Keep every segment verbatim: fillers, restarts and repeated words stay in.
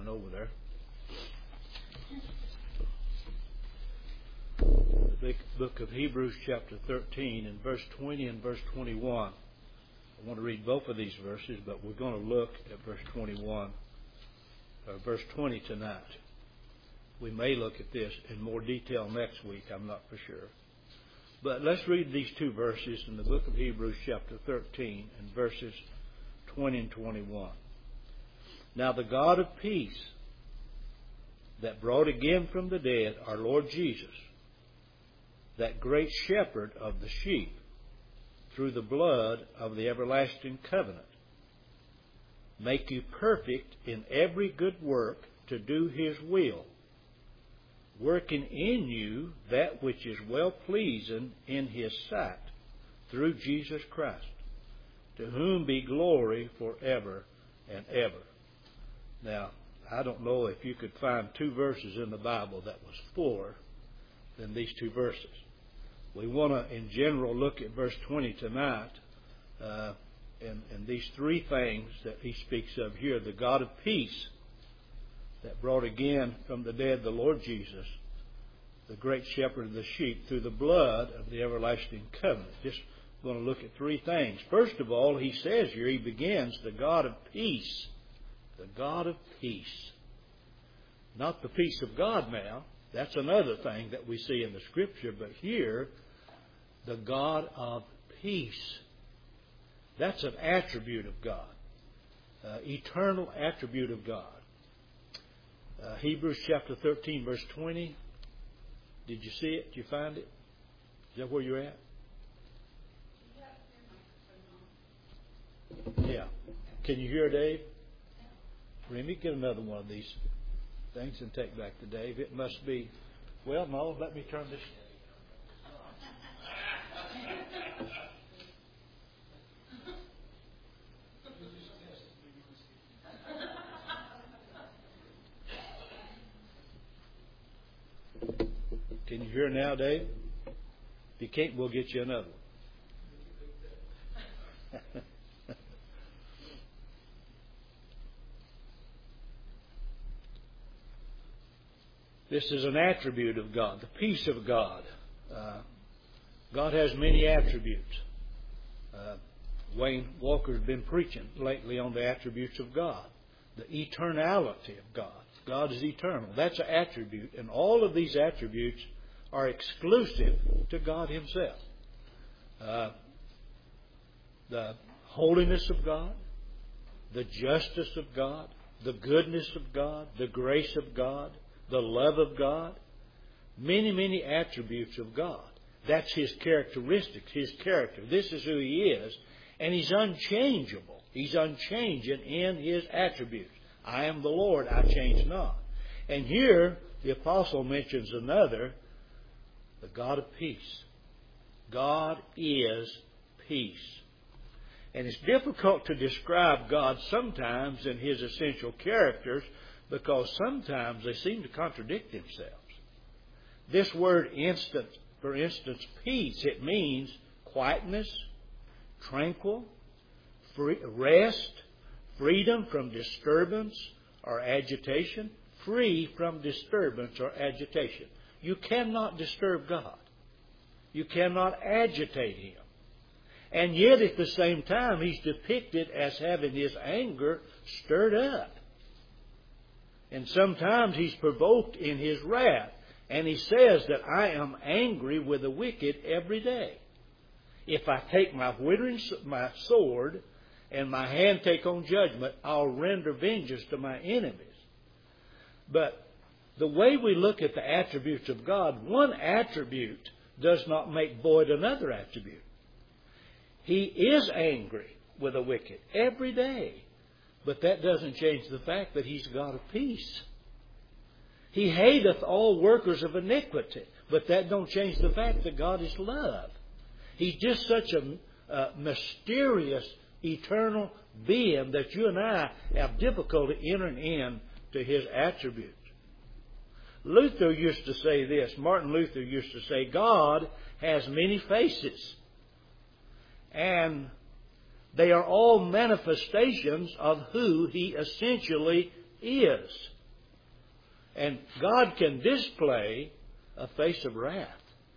turn over there. The big book of Hebrews chapter thirteen and verse twenty and verse twenty-one. I want to read both of these verses, but we're going to look at verse twenty-one, or verse twenty tonight. We may look at this in more detail next week, I'm not for sure. But let's read these two verses in the book of Hebrews chapter thirteen and verses twenty and twenty-one. Now the God of peace, that brought again from the dead our Lord Jesus, that great shepherd of the sheep, through the blood of the everlasting covenant, make you perfect in every good work to do His will, working in you that which is well-pleasing in His sight, through Jesus Christ, to whom be glory forever and ever. Now, I don't know if you could find two verses in the Bible that was fuller than these two verses. We want to, in general, look at verse twenty tonight, uh, and, and these three things that he speaks of here. The God of peace, that brought again from the dead the Lord Jesus, the great shepherd of the sheep, through the blood of the everlasting covenant. Just going to look at three things. First of all, he says here, he begins, the God of peace. The God of peace. Not the peace of God now. That's another thing that we see in the Scripture. But here, the God of peace. That's an attribute of God. Uh, eternal attribute of God. Uh, Hebrews chapter thirteen, verse twenty. Did you see it? Did you find it? Is that where you're at? Yeah. Can you hear Dave? Remy, get another one of these things and take back to Dave. It must be, well, no, let me turn this. Can you hear now, Dave? If you can't, we'll get you another one. This is an attribute of God, the peace of God. Uh, God has many attributes. Uh, Wayne Walker's been preaching lately on the attributes of God, the eternality of God. God is eternal. That's an attribute, and all of these attributes are exclusive to God Himself. Uh, the holiness of God, the justice of God, the goodness of God, the grace of God, the love of God, many, many attributes of God. That's His characteristics, His character. This is who He is, and He's unchangeable. He's unchanging in His attributes. I am the Lord, I change not. And here, the apostle mentions another, the God of peace. God is peace. And it's difficult to describe God sometimes in His essential characters, because sometimes they seem to contradict themselves. This word instant, for instance, peace, it means quietness, tranquil, free, rest, freedom from disturbance or agitation, free from disturbance or agitation. You cannot disturb God. You cannot agitate Him. And yet at the same time, He's depicted as having His anger stirred up. And sometimes He's provoked in His wrath. And He says that I am angry with the wicked every day. If I take my withering my sword and my hand take on judgment, I'll render vengeance to my enemies. But the way we look at the attributes of God, one attribute does not make void another attribute. He is angry with the wicked every day. But that doesn't change the fact that He's God of peace. He hateth all workers of iniquity. But that don't change the fact that God is love. He's just such a, a mysterious, eternal being that you and I have difficulty entering in to His attributes. Luther used to say this. Martin Luther used to say, God has many faces. And they are all manifestations of who He essentially is. And God can display a face of wrath.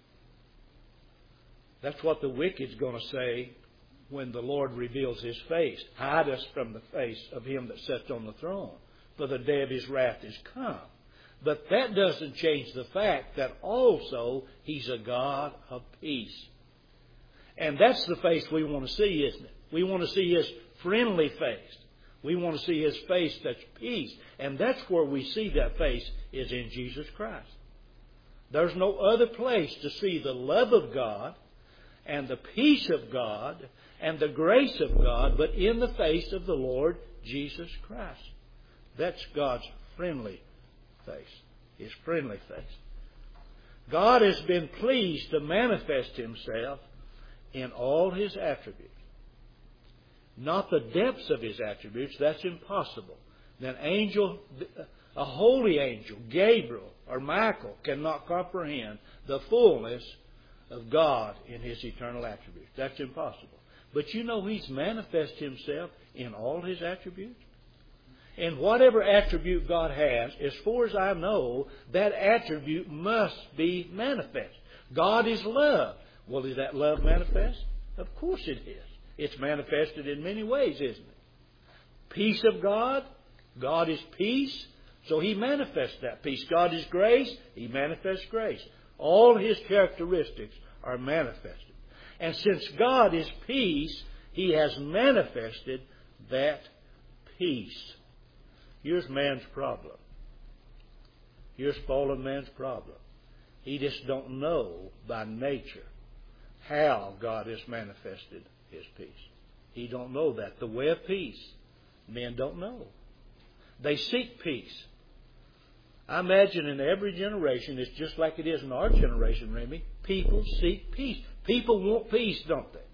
That's what the wicked's going to say when the Lord reveals His face. Hide us from the face of Him that sits on the throne, for the day of His wrath is come. But that doesn't change the fact that also He's a God of peace. And that's the face we want to see, isn't it? We want to see His friendly face. We want to see His face that's peace. And that's where we see that face, is in Jesus Christ. There's no other place to see the love of God and the peace of God and the grace of God but in the face of the Lord Jesus Christ. That's God's friendly face, His friendly face. God has been pleased to manifest Himself in all His attributes. Not the depths of His attributes, that's impossible. An angel, a holy angel, Gabriel or Michael, cannot comprehend the fullness of God in His eternal attributes. That's impossible. But you know He's manifested Himself in all His attributes. And whatever attribute God has, as far as I know, that attribute must be manifest. God is love. Well, is that love manifest? Of course it is. It's manifested in many ways, isn't it? Peace of God. God is peace, so He manifests that peace. God is grace. He manifests grace. All His characteristics are manifested. And since God is peace, He has manifested that peace. Here's man's problem. Here's fallen man's problem. He just don't know by nature how God has manifested His peace. He don't know that. The way of peace, men don't know. They seek peace. I imagine in every generation, it's just like it is in our generation, Remy. People seek peace. People want peace, don't they?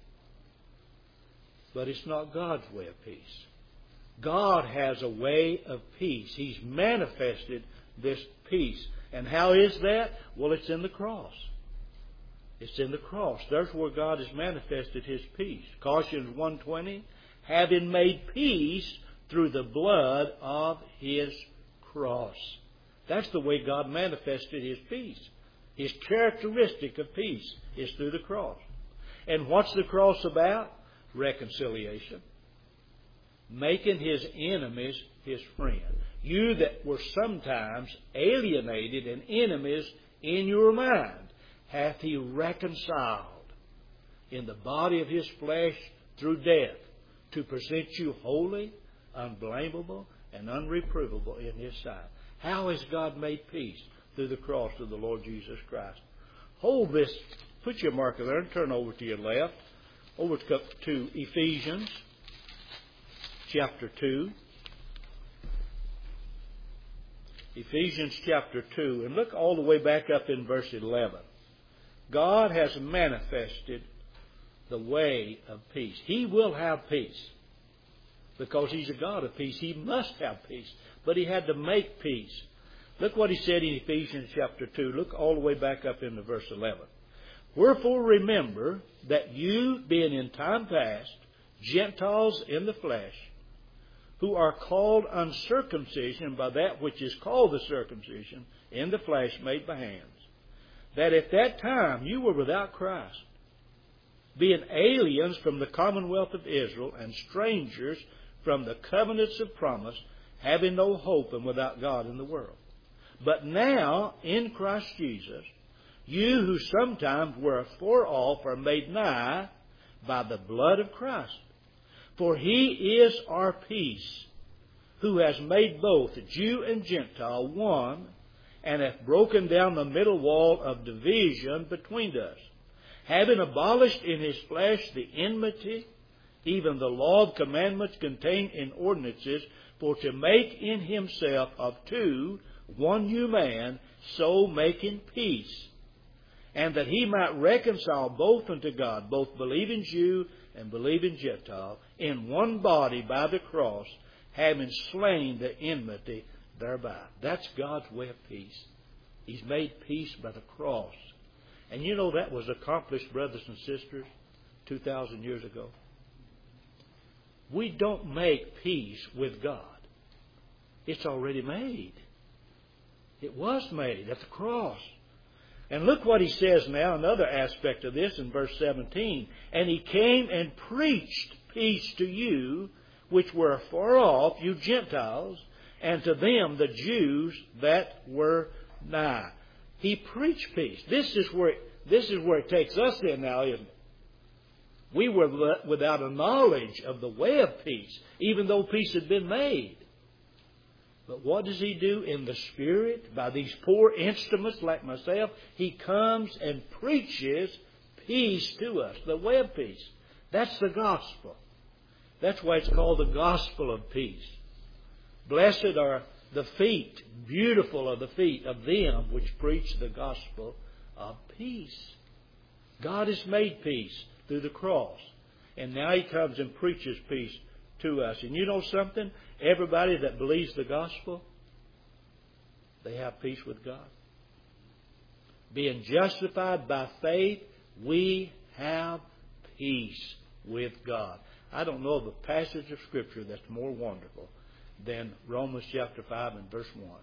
But it's not God's way of peace. God has a way of peace. He's manifested this peace. And how is that? Well, it's in the cross. It's in the cross. There's where God has manifested His peace. Colossians one twenty, having made peace through the blood of His cross. That's the way God manifested His peace. His characteristic of peace is through the cross. And what's the cross about? Reconciliation. Making His enemies His friend. You that were sometimes alienated and enemies in your mind, hath He reconciled in the body of His flesh through death, to present you holy, unblameable, and unreprovable in His sight. How has God made peace? Through the cross of the Lord Jesus Christ. Hold this, put your marker there and turn over to your left, over to Ephesians chapter two. Ephesians chapter two, and look all the way back up in verse eleven. God has manifested the way of peace. He will have peace. Because He's a God of peace, He must have peace. But He had to make peace. Look what He said in Ephesians chapter two. Look all the way back up into verse eleven. Wherefore remember that you, being in time past Gentiles in the flesh, who are called uncircumcision by that which is called the circumcision in the flesh made by hands, that at that time you were without Christ, being aliens from the commonwealth of Israel and strangers from the covenants of promise, having no hope and without God in the world. But now, in Christ Jesus, you who sometimes were afar off are made nigh by the blood of Christ. For He is our peace, who has made both Jew and Gentile one, and hath broken down the middle wall of division between us, having abolished in His flesh the enmity, even the law of commandments contained in ordinances, for to make in Himself of two one new man, so making peace, and that He might reconcile both unto God, both believing Jew and believing Gentile, in one body by the cross, having slain the enmity thereby. That's God's way of peace. He's made peace by the cross. And you know that was accomplished, brothers and sisters, two thousand years ago. We don't make peace with God. It's already made. It was made at the cross. And look what he says now, another aspect of this in verse seventeen. And he came and preached peace to you, which were afar off, you Gentiles, and to them, the Jews that were nigh. He preached peace. This is where, this is where it takes us in now, isn't it? We were without a knowledge of the way of peace, even though peace had been made. But what does he do in the Spirit? By these poor instruments like myself, he comes and preaches peace to us, the way of peace. That's the gospel. That's why it's called the gospel of peace. Blessed are the feet, beautiful are the feet of them which preach the gospel of peace. God has made peace through the cross. And now he comes and preaches peace to us. And you know something? Everybody that believes the gospel, they have peace with God. Being justified by faith, we have peace with God. I don't know of a passage of Scripture that's more wonderful than Romans chapter five and verse one.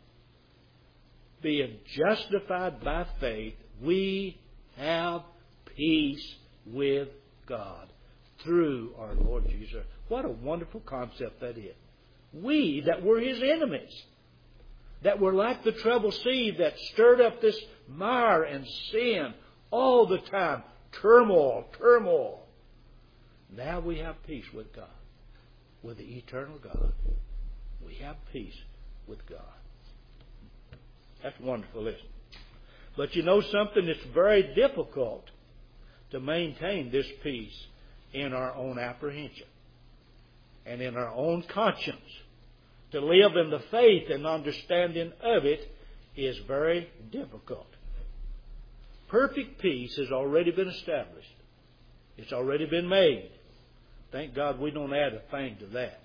Being justified by faith, we have peace with God through our Lord Jesus. What a wonderful concept that is. We that were His enemies, that were like the troubled sea that stirred up this mire and sin all the time. Turmoil, turmoil. Now we have peace with God, with the eternal God. We have peace with God. That's wonderful, isn't it? But you know something? It's very difficult to maintain this peace in our own apprehension and in our own conscience. To live in the faith and understanding of it is very difficult. Perfect peace has already been established. It's already been made. Thank God we don't add a thing to that.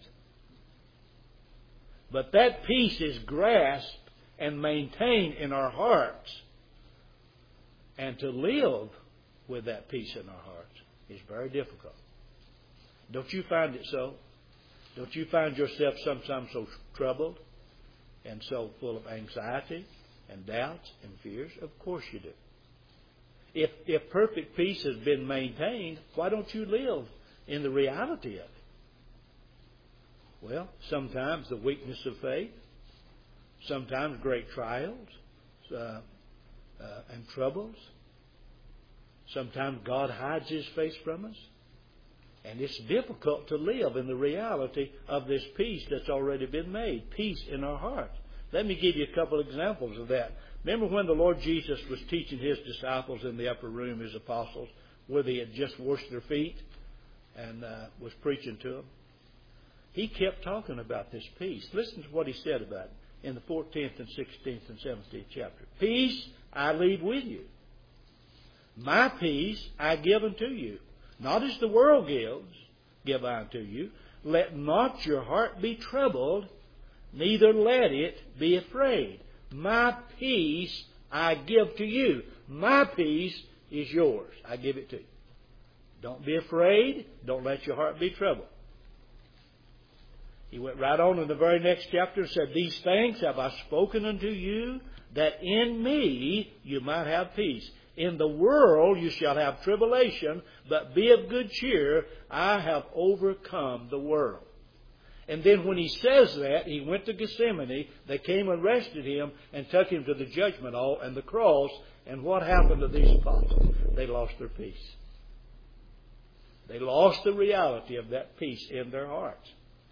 But that peace is grasped and maintained in our hearts. And to live with that peace in our hearts is very difficult. Don't you find it so? Don't you find yourself sometimes so troubled and so full of anxiety and doubts and fears? Of course you do. If, if perfect peace has been maintained, why don't you live in the reality of it? Well, sometimes the weakness of faith, sometimes great trials uh, uh, and troubles. Sometimes God hides His face from us. And it's difficult to live in the reality of this peace that's already been made. Peace in our hearts. Let me give you a couple examples of that. Remember when the Lord Jesus was teaching His disciples in the upper room, His apostles, where they had just washed their feet and uh, was preaching to them? He kept talking about this peace. Listen to what He said about it in the fourteenth and sixteenth and seventeenth chapter. Peace I leave with you. My peace I give unto you. Not as the world gives, give I unto you. Let not your heart be troubled, neither let it be afraid. My peace I give to you. My peace is yours. I give it to you. Don't be afraid. Don't let your heart be troubled. He went right on in the very next chapter and said, These things have I spoken unto you, that in me you might have peace. In the world you shall have tribulation, but be of good cheer. I have overcome the world. And then when he says that, he went to Gethsemane. They came and arrested him and took him to the judgment hall and the cross. And what happened to these apostles? They lost their peace. They lost the reality of that peace in their hearts.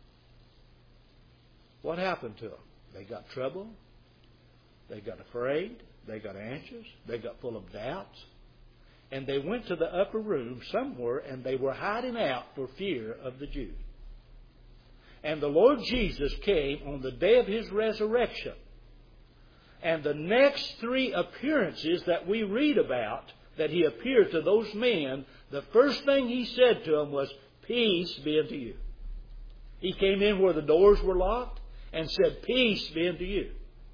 What happened to them? They got troubled. They got afraid. They got anxious. They got full of doubts. And they went to the upper room somewhere and they were hiding out for fear of the Jews. And the Lord Jesus came on the day of His resurrection. And the next three appearances that we read about, that He appeared to those men, the first thing He said to them was, Peace be unto you. He came in where the doors were locked and said, Peace be unto you.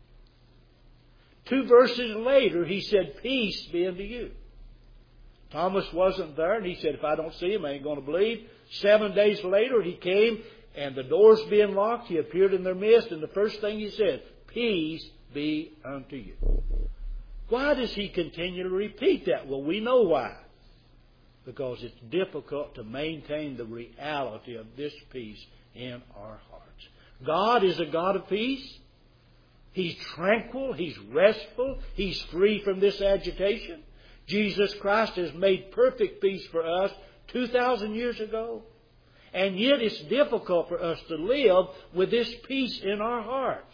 Two verses later, He said, Peace be unto you. Thomas wasn't there, and he said, if I don't see Him, I ain't going to believe. Seven days later, He came, and the doors being locked, He appeared in their midst, and the first thing He said, peace be unto you. Why does he continually repeat that? Well, we know why. Because it's difficult to maintain the reality of this peace in our hearts. God is a God of peace. He's tranquil. He's restful. He's free from this agitation. Jesus Christ has made perfect peace for us two thousand years ago. And yet it's difficult for us to live with this peace in our hearts.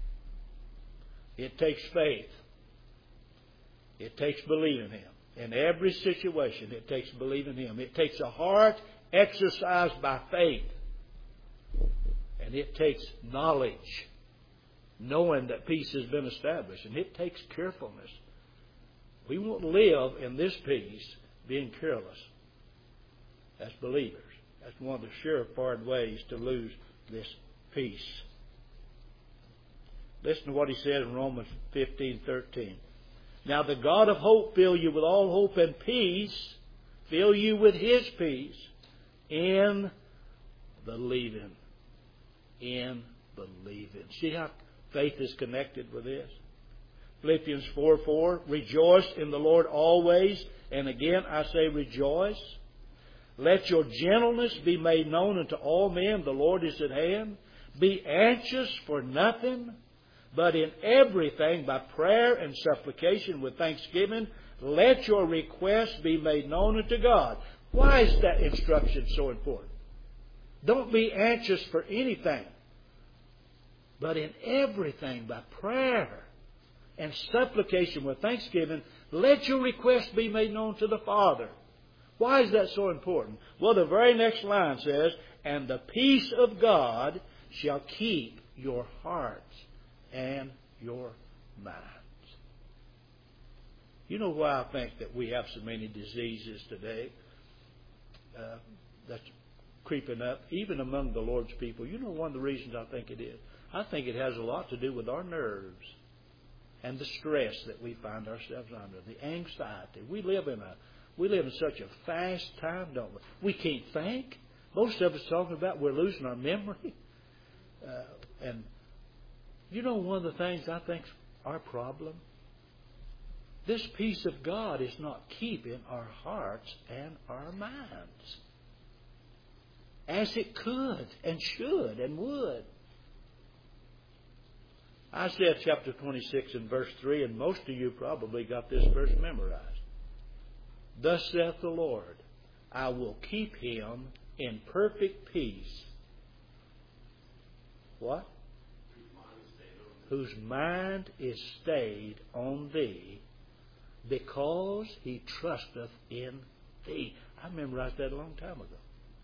It takes faith. It takes believing Him. In every situation, it takes believing Him. It takes a heart exercised by faith. And it takes knowledge, knowing that peace has been established. And it takes carefulness. We won't live in this peace being careless as believers. That's one of the surefire ways to lose this peace. Listen to what he said in Romans fifteen thirteen. Now the God of hope fill you with all hope and peace, fill you with His peace in believing. In believing. See how faith is connected with this? Philippians four four, rejoice in the Lord always. And again I say rejoice. Let your gentleness be made known unto all men. The Lord is at hand. Be anxious for nothing, but in everything by prayer and supplication with thanksgiving, let your requests be made known unto God. Why is that instruction so important? Don't be anxious for anything, but in everything by prayer and supplication with thanksgiving, let your requests be made known to the Father. Why is that so important? Well, the very next line says, and the peace of God shall keep your hearts and your minds. You know why I think that we have so many diseases today uh, that's creeping up, even among the Lord's people? You know one of the reasons I think it is? I think it has a lot to do with our nerves and the stress that we find ourselves under, the anxiety. We live in a we live in such a fast time, don't we? We can't think. Most of us talking about we're losing our memory. Uh, and you know one of the things I think's our problem? This peace of God is not keeping our hearts and our minds as it could and should and would. Isaiah chapter twenty-six and verse three, and most of you probably got this verse memorized. Thus saith the Lord, I will keep him in perfect peace. What? Whose mind is stayed on thee, because he trusteth in thee. I memorized that a long time ago.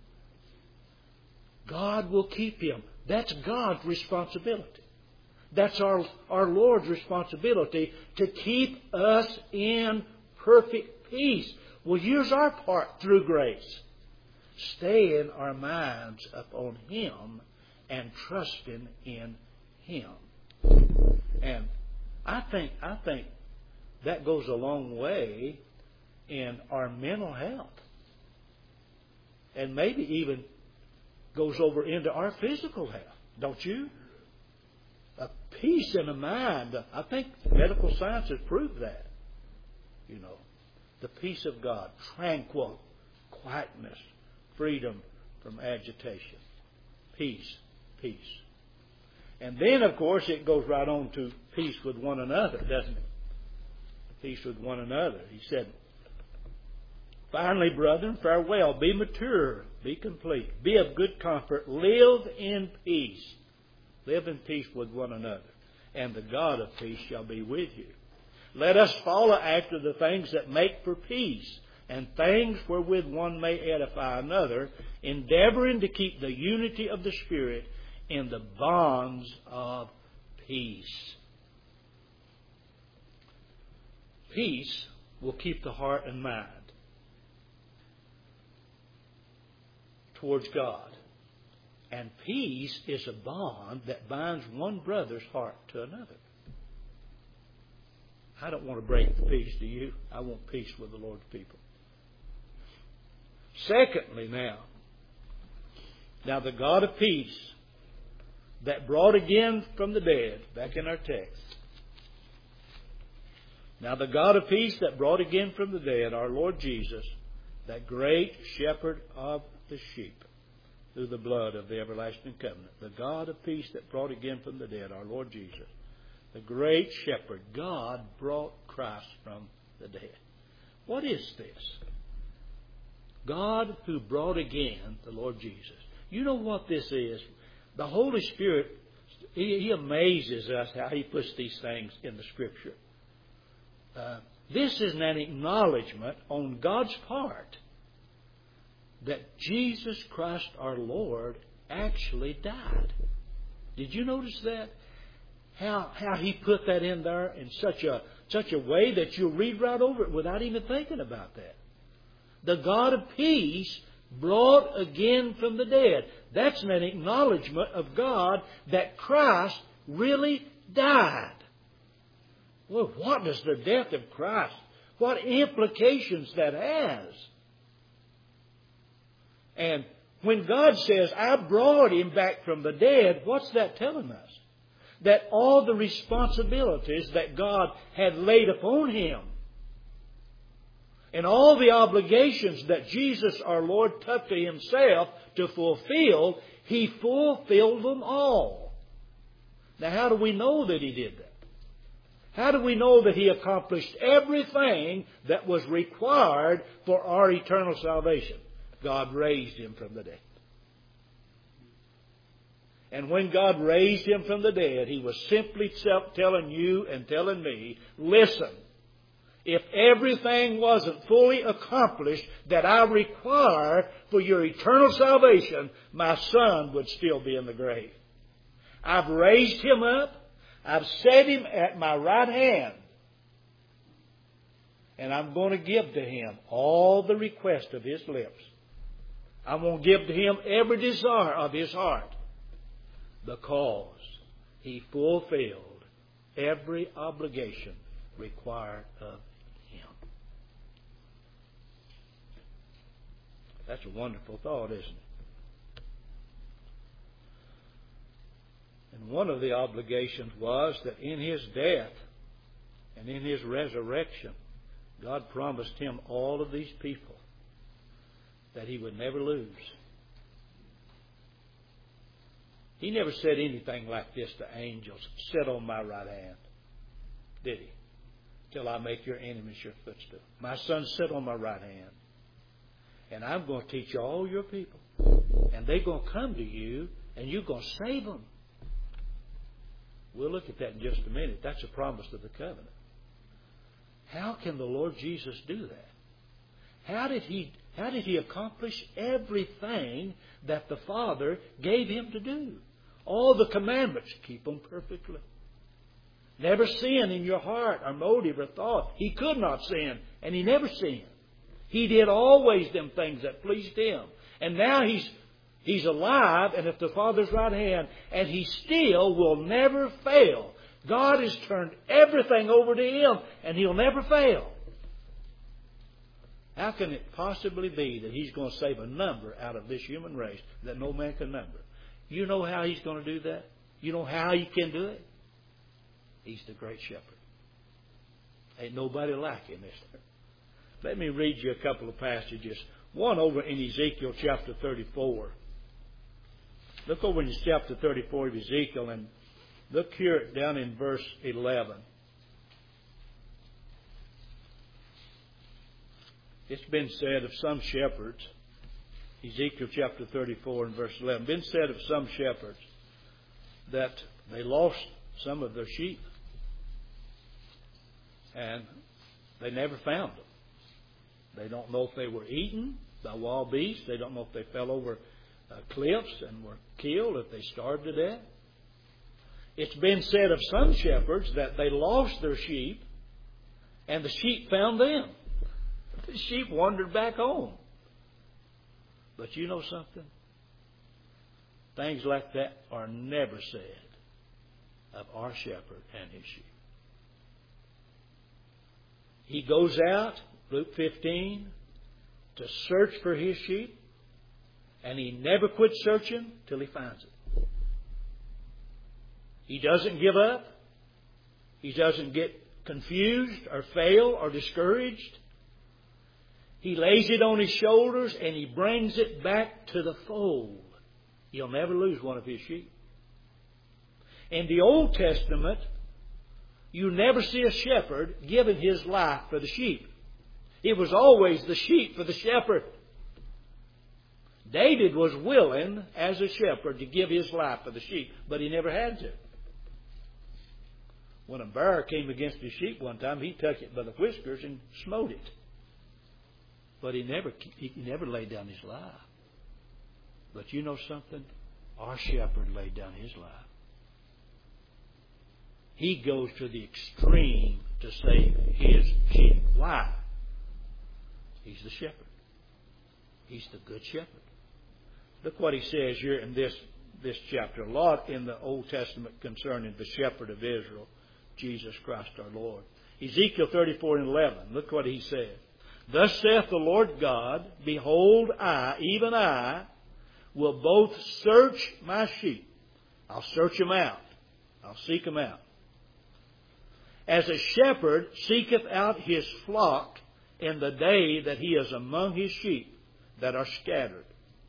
God will keep him. That's God's responsibility. That's our, our Lord's responsibility to keep us in perfect peace. Well, here's our part through grace. Staying our minds upon Him and trusting in Him. And I think I think that goes a long way in our mental health. And maybe even goes over into our physical health. Don't you? A peace in the mind. I think medical science has proved that. You know, the peace of God, tranquil, quietness, freedom from agitation. Peace, peace. And then, of course, it goes right on to peace with one another, doesn't it? Peace with one another. He said, finally, brethren, farewell. Be mature. Be complete. Be of good comfort. Live in peace. Live in peace with one another. And the God of peace shall be with you. Let us follow after the things that make for peace, and things wherewith one may edify another, endeavoring to keep the unity of the Spirit in the bonds of peace. Peace will keep the heart and mind towards God. And peace is a bond that binds one brother's heart to another. I don't want to break the peace, do you? I want peace with the Lord's people. Secondly, now, now the God of peace, that brought again from the dead, back in our text. Now the God of peace that brought again from the dead our Lord Jesus, that great shepherd of the sheep, through the blood of the everlasting covenant. The God of peace that brought again from the dead our Lord Jesus, the great shepherd. God brought Christ from the dead. What is this? God who brought again the Lord Jesus. You know what this is? The Holy Spirit, He, he amazes us how He puts these things in the Scripture. Uh, this is an acknowledgement on God's part that Jesus Christ our Lord actually died. Did you notice that? How how He put that in there in such a such a way that you'll read right over it without even thinking about that. The God of peace brought again from the dead. That's an acknowledgement of God that Christ really died. Well, what does the death of Christ, what implications that has? And when God says, I brought Him back from the dead, what's that telling us? That all the responsibilities that God had laid upon Him and all the obligations that Jesus our Lord took to Himself to fulfill, He fulfilled them all. Now how do we know that He did that? How do we know that He accomplished everything that was required for our eternal salvation? God raised Him from the dead. And when God raised Him from the dead, He was simply telling you and telling me, listen, if everything wasn't fully accomplished that I require for your eternal salvation, my son would still be in the grave. I've raised Him up. I've set Him at my right hand. And I'm going to give to Him all the request of His lips. I'm going to give to Him every desire of His heart. Because He fulfilled every obligation required of Him. That's a wonderful thought, isn't it? And one of the obligations was that in His death and in His resurrection, God promised Him all of these people that He would never lose. He never said anything like this to angels, sit on my right hand, did He? Till I make your enemies your footstool. My son, sit on my right hand. And I'm going to teach all your people. And they're going to come to you and you're going to save them. We'll look at that in just a minute. That's a promise of the covenant. How can the Lord Jesus do that? How did He, how did He accomplish everything that the Father gave Him to do? All the commandments, keep them perfectly. Never sin in your heart or motive or thought. He could not sin, and He never sinned. He did always them things that pleased Him. And now He's He's alive and at the Father's right hand, and He still will never fail. God has turned everything over to Him, and He'll never fail. How can it possibly be that He's going to save a number out of this human race that no man can number? You know how He's going to do that? You know how He can do it? He's the great shepherd. Ain't nobody like Him, is there? Let me read you a couple of passages. One over in Ezekiel chapter thirty-four. Look over in chapter thirty-four of Ezekiel and look here down in verse eleven. It's been said of some shepherds, Ezekiel chapter thirty-four and verse eleven, been said of some shepherds that they lost some of their sheep and they never found them. They don't know if they were eaten by wild beasts. They don't know if they fell over uh, cliffs and were killed, if they starved to death. It's been said of some shepherds that they lost their sheep and the sheep found them. The sheep wandered back home. But you know something? Things like that are never said of our shepherd and His sheep. He goes out, Luke fifteen, to search for His sheep, and He never quits searching till He finds it. He doesn't give up. He doesn't get confused or fail or discouraged. He lays it on his shoulders and he brings it back to the fold. He'll never lose one of his sheep. In the Old Testament, you never see a shepherd giving his life for the sheep. It was always the sheep for the shepherd. David was willing, as a shepherd, to give his life for the sheep, but he never had to. When a bear came against his sheep one time, he took it by the whiskers and smote it. But he never, he never laid down his life. But you know something? Our shepherd laid down his life. He goes to the extreme to save his sheep. Why? He's the shepherd. He's the good shepherd. Look what he says here in this, this chapter. A lot in the Old Testament concerning the shepherd of Israel, Jesus Christ our Lord. Ezekiel thirty-four and eleven. Look what he said. Thus saith the Lord God, behold, I, even I, will both search my sheep. I'll search them out. I'll seek them out. As a shepherd seeketh out his flock in the day that he is among his sheep that are scattered,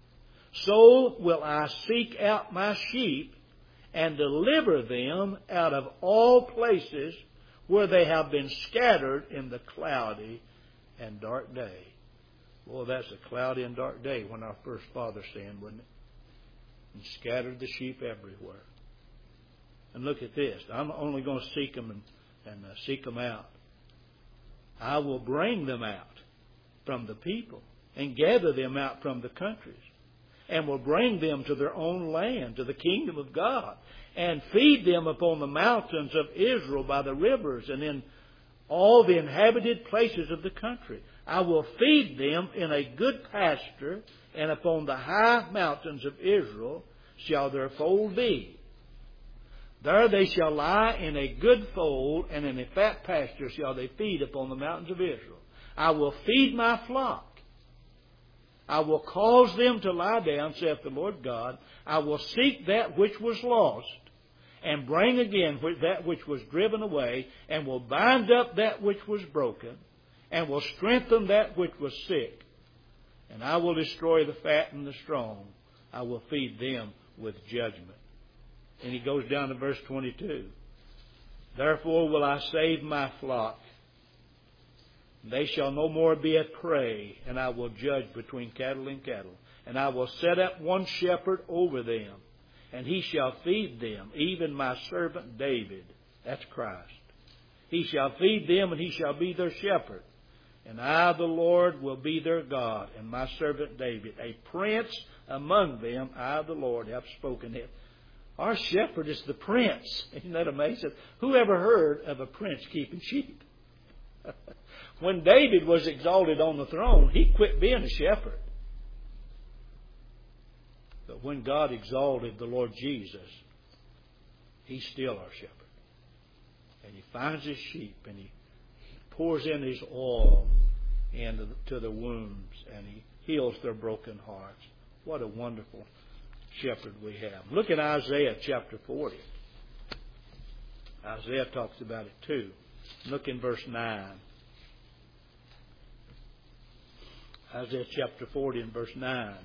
so will I seek out my sheep and deliver them out of all places where they have been scattered in the cloudy and dark day. Boy, that's a cloudy and dark day when our first father sinned, wasn't it? And scattered the sheep everywhere. And look at this. I'm only going to seek them and, and uh, seek them out. I will bring them out from the people and gather them out from the countries, and will bring them to their own land, to the kingdom of God, and feed them upon the mountains of Israel by the rivers and in all the inhabited places of the country. I will feed them in a good pasture, and upon the high mountains of Israel shall their fold be. There they shall lie in a good fold, and in a fat pasture shall they feed upon the mountains of Israel. I will feed my flock. I will cause them to lie down, saith the Lord God. I will seek that which was lost, and bring again that which was driven away, and will bind up that which was broken, and will strengthen that which was sick. And I will destroy the fat and the strong. I will feed them with judgment. And he goes down to verse twenty-two. Therefore will I save my flock. They shall no more be at prey, and I will judge between cattle and cattle. And I will set up one shepherd over them, and he shall feed them, even my servant David. That's Christ. He shall feed them, and he shall be their shepherd. And I, the Lord, will be their God, and my servant David, a prince among them. I, the Lord, have spoken it. Our shepherd is the prince. Isn't that amazing? Who ever heard of a prince keeping sheep? When David was exalted on the throne, he quit being a shepherd. But when God exalted the Lord Jesus, he's still our shepherd. And he finds his sheep, and he pours in his oil into the, to the wounds, and he heals their broken hearts. What a wonderful shepherd we have. Look at Isaiah chapter forty. Isaiah talks about it too. Look in verse nine. Isaiah chapter forty and verse nine.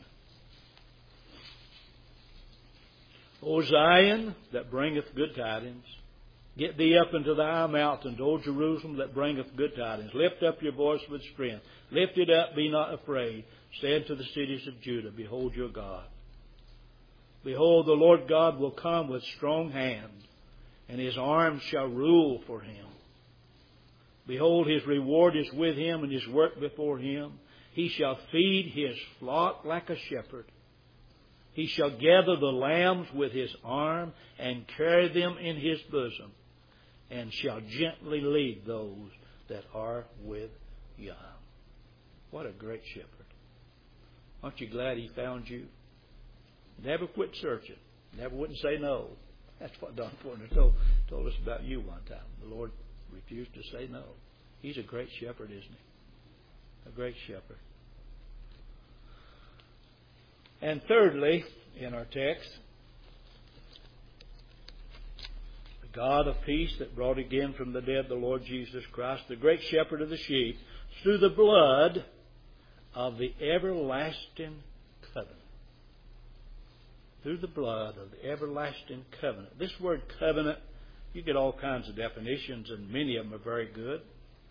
O Zion, that bringeth good tidings, get thee up into the high mountains, O Jerusalem, that bringeth good tidings. Lift up your voice with strength. Lift it up, be not afraid. Say unto the cities of Judah, behold your God. Behold, the Lord God will come with strong hand, and his arm shall rule for him. Behold, his reward is with him, and his work before him. He shall feed his flock like a shepherd. He shall gather the lambs with his arm, and carry them in his bosom, and shall gently lead those that are with young. What a great shepherd. Aren't you glad he found you? Never quit searching. Never wouldn't say no. That's what Don Porter told, told us about you one time. The Lord refused to say no. He's a great shepherd, isn't he? A great shepherd. And thirdly, in our text, God of peace that brought again from the dead the Lord Jesus Christ, the great shepherd of the sheep, through the blood of the everlasting covenant. Through the blood of the everlasting covenant. This word covenant, you get all kinds of definitions, and many of them are very good.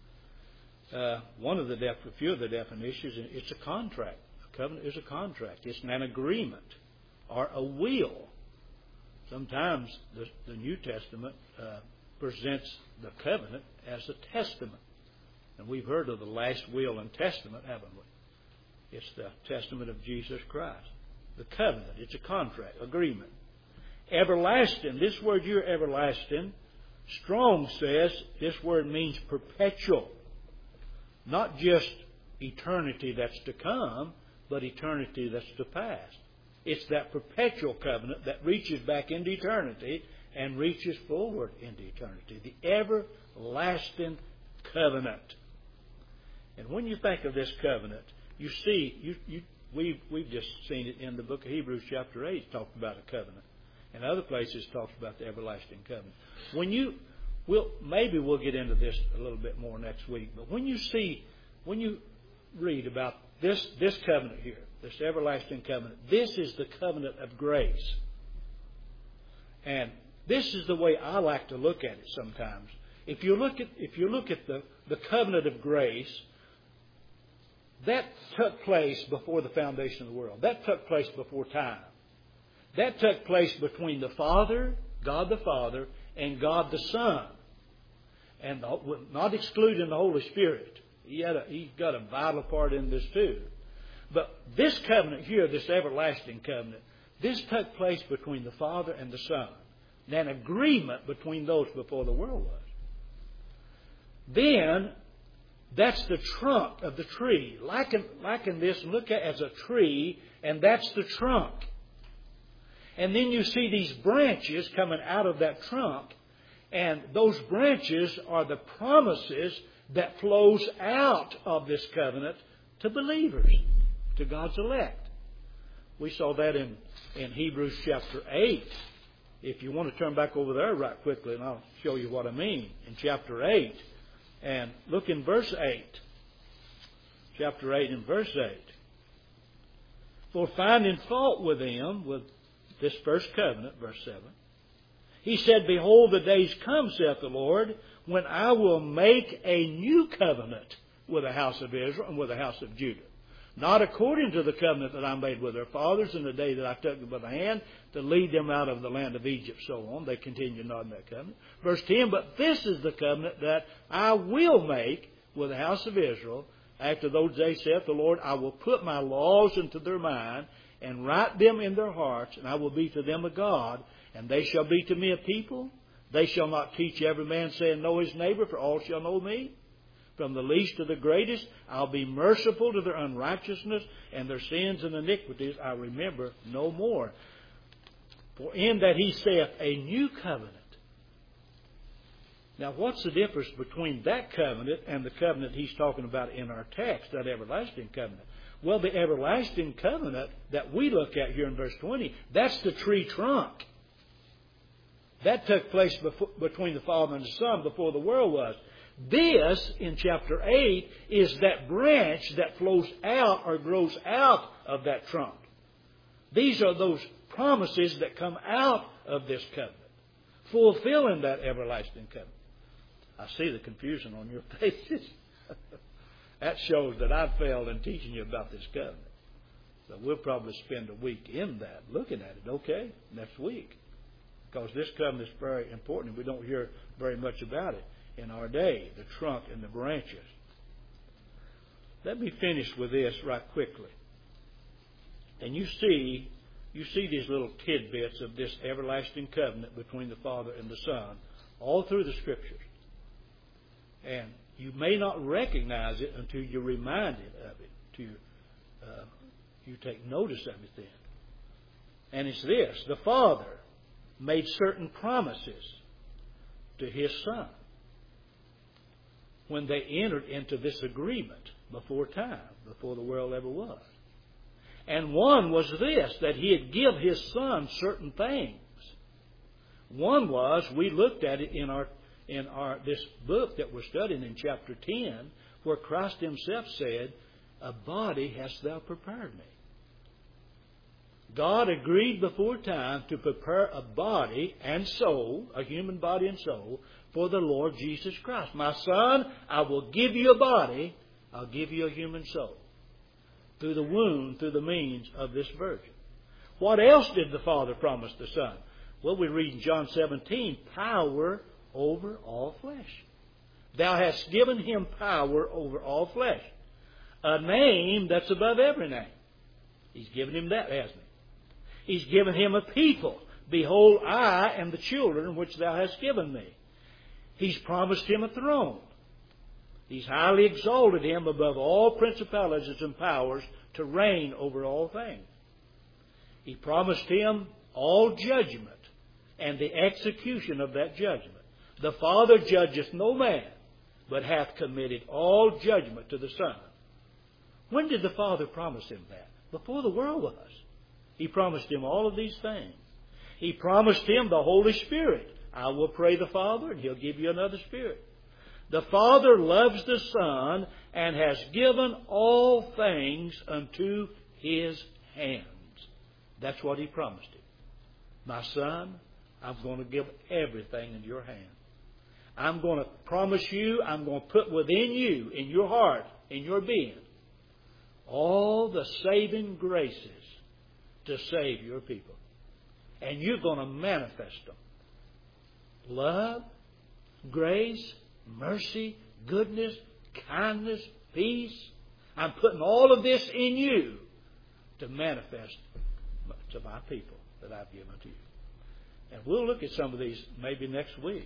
Uh, one of the def- a few of the definitions, it's a contract. A covenant is a contract. It's an agreement or a will. Sometimes the, the New Testament uh, presents the covenant as a testament. And we've heard of the last will and testament, haven't we? It's the testament of Jesus Christ. The covenant, it's a contract, agreement. Everlasting, this word here, everlasting, Strong says this word means perpetual. Not just eternity that's to come, but eternity that's to pass. It's that perpetual covenant that reaches back into eternity and reaches forward into eternity. The everlasting covenant. And when you think of this covenant, you see, you, you, we've, we've just seen it in the book of Hebrews chapter eight. It talks about a covenant. And other places it talks about the everlasting covenant. When you, we'll, maybe we'll get into this a little bit more next week, but when you see, when you read about this, this covenant here, this everlasting covenant, this is the covenant of grace. And this is the way I like to look at it sometimes. If you look at, if you look at the, the covenant of grace, that took place before the foundation of the world. That took place before time. That took place between the Father, God the Father, and God the Son. And the, not excluding the Holy Spirit. He had a, he's got a vital part in this too. But this covenant here, this everlasting covenant, this took place between the Father and the Son. And an agreement between those before the world was. Then, that's the trunk of the tree. Liken, liken this and look at it as a tree, and that's the trunk. And then you see these branches coming out of that trunk. And those branches are the promises that flows out of this covenant to believers, to God's elect. We saw that in, in Hebrews chapter eight. If you want to turn back over there right quickly, and I'll show you what I mean. In chapter eight, and look in verse eight. Chapter eight and verse eight. For finding fault with them, with this first covenant, verse seven, he said, Behold, the days come, saith the Lord, when I will make a new covenant with the house of Israel and with the house of Judah. Not according to the covenant that I made with their fathers in the day that I took them by the hand to lead them out of the land of Egypt, so on. They continue not in that covenant. Verse ten, But this is the covenant that I will make with the house of Israel. After those days, saith the Lord, I will put my laws into their mind and write them in their hearts, and I will be to them a God, and they shall be to me a people. They shall not teach every man, saying, Know his neighbor, for all shall know me. From the least to the greatest, I'll be merciful to their unrighteousness, and their sins and iniquities I remember no more. For in that he saith, a new covenant. Now, what's the difference between that covenant and the covenant he's talking about in our text, that everlasting covenant? Well, the everlasting covenant that we look at here in verse twenty, that's the tree trunk. That took place before, between the Father and the Son before the world was. This, in chapter eight, is that branch that flows out or grows out of that trunk. These are those promises that come out of this covenant, fulfilling that everlasting covenant. I see the confusion on your faces. That shows that I've failed in teaching you about this covenant. So we'll probably spend a week in that, looking at it, okay, next week. Because this covenant is very important. We don't hear very much about it in our day, the trunk and the branches. Let me finish with this right quickly. And you see, you see these little tidbits of this everlasting covenant between the Father and the Son all through the Scriptures. And you may not recognize it until you're reminded of it, until uh, you take notice of it then. And it's this: the Father made certain promises to His Son when they entered into this agreement before time, before the world ever was. And one was this, that He'd give His Son certain things. One was, we looked at it in our in our this book that we're studying in chapter ten, where Christ Himself said, "A body hast thou prepared me." God agreed before time to prepare a body and soul, a human body and soul, for the Lord Jesus Christ. My son, I will give you a body, I'll give you a human soul. Through the womb, through the means of this virgin. What else did the Father promise the Son? Well, we read in John seventeen, power over all flesh. Thou hast given Him power over all flesh. A name that's above every name. He's given Him that, hasn't He? He's given Him a people. Behold, I and the children which Thou hast given me. He's promised Him a throne. He's highly exalted Him above all principalities and powers to reign over all things. He promised Him all judgment and the execution of that judgment. The Father judgeth no man, but hath committed all judgment to the Son. When did the Father promise Him that? Before the world was. He promised Him all of these things. He promised Him the Holy Spirit. I will pray the Father, and He'll give you another Spirit. The Father loves the Son and has given all things unto His hands. That's what He promised Him. My son, I'm going to give everything in your hand. I'm going to promise you, I'm going to put within you, in your heart, in your being, all the saving graces to save your people. And you're going to manifest them. Love, grace, mercy, goodness, kindness, peace. I'm putting all of this in you to manifest to my people that I've given to you. And we'll look at some of these maybe next week.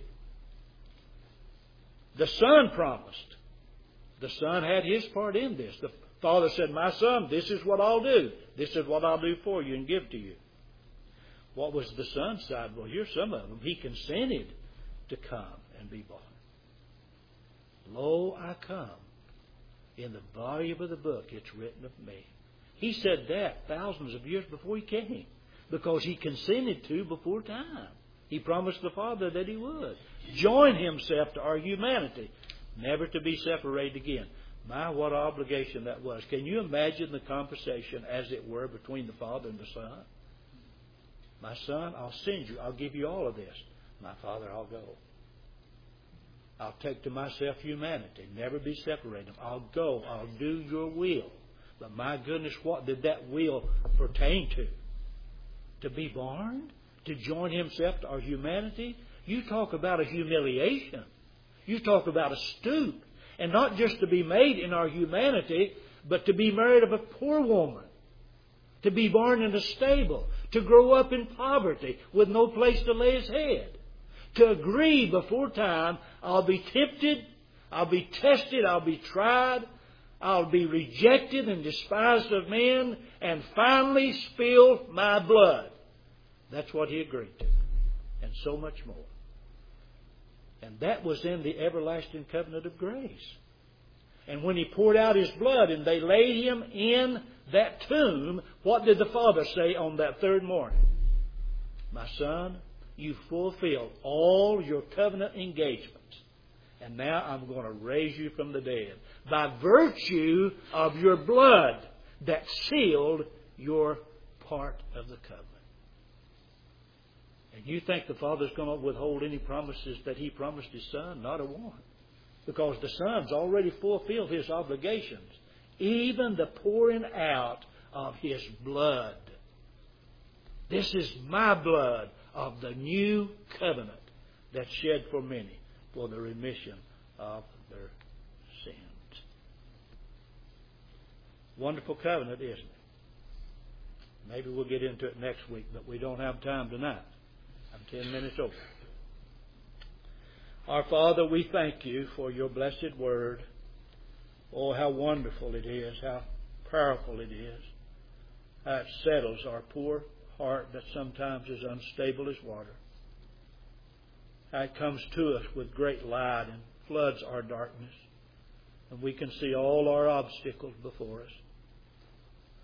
The Son promised. The Son had His part in this. The Father said, my Son, this is what I'll do. This is what I'll do for you and give to you. What was the Son's side? Well, here's some of them. He consented to come and be born. Lo, I come. In the volume of the book, it's written of me. He said that thousands of years before He came, because He consented to before time. He promised the Father that He would join Himself to our humanity, never to be separated again. My, what obligation that was. Can you imagine the conversation, as it were, between the Father and the Son? My Son, I'll send you. I'll give you all of this. My Father, I'll go. I'll take to myself humanity, never be separated. I'll go. I'll do your will. But my goodness, what did that will pertain to? To be born? To join Himself to our humanity? You talk about a humiliation. You talk about a stoop. And not just to be made in our humanity, but to be married of a poor woman. To be born in a stable. To grow up in poverty with no place to lay His head. To agree before time, I'll be tempted, I'll be tested, I'll be tried, I'll be rejected and despised of men, and finally spill my blood. That's what He agreed to. And so much more. And that was in the everlasting covenant of grace. And when He poured out His blood and they laid Him in that tomb, what did the Father say on that third morning? My Son, you fulfilled all your covenant engagements. And now I'm going to raise you from the dead. By virtue of your blood that sealed your part of the covenant. And you think the Father's going to withhold any promises that He promised His Son? Not a one. Because the Son's already fulfilled His obligations. Even the pouring out of His blood. This is my blood of the new covenant that's shed for many for the remission of their sins. Wonderful covenant, isn't it? Maybe we'll get into it next week, but we don't have time tonight. I'm ten minutes over. Our Father, we thank You for Your blessed word. Oh, how wonderful it is, how powerful it is, how it settles our poor heart that sometimes is unstable as water. How it comes to us with great light and floods our darkness, and we can see all our obstacles before us.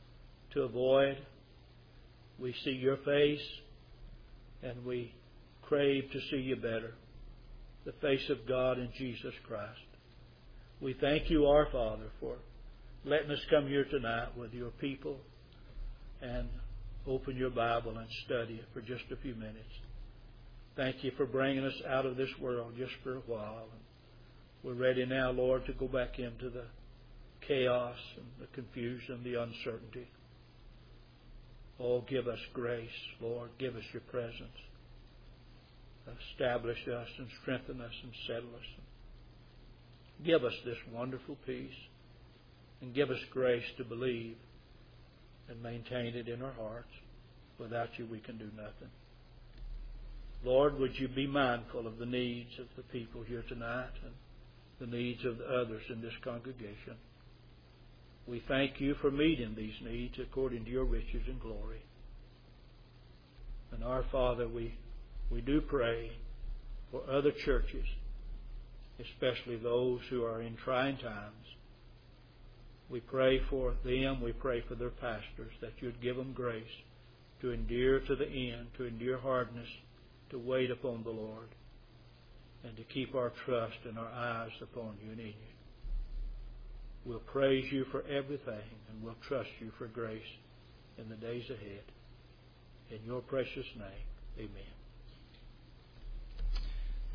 To avoid, we see Your face, and we crave to see you better, the face of God in Jesus Christ. We thank you, our Father, for letting us come here tonight with your people and open your Bible and study it for just a few minutes. Thank you for bringing us out of this world just for a while. We're ready now, Lord, to go back into the chaos and the confusion, the uncertainty. Oh, give us grace, Lord. Give us your presence. Establish us and strengthen us and settle us. Give us this wonderful peace and give us grace to believe and maintain it in our hearts. Without you, we can do nothing. Lord, would you be mindful of the needs of the people here tonight and the needs of the others in this congregation. We thank you for meeting these needs according to your riches and glory. And our Father, we, we do pray for other churches, especially those who are in trying times. We pray for them, we pray for their pastors, that you'd give them grace to endure to the end, to endure hardness, to wait upon the Lord, and to keep our trust and our eyes upon you and in you. We'll praise you for everything, and we'll trust you for grace in the days ahead. In your precious name, amen.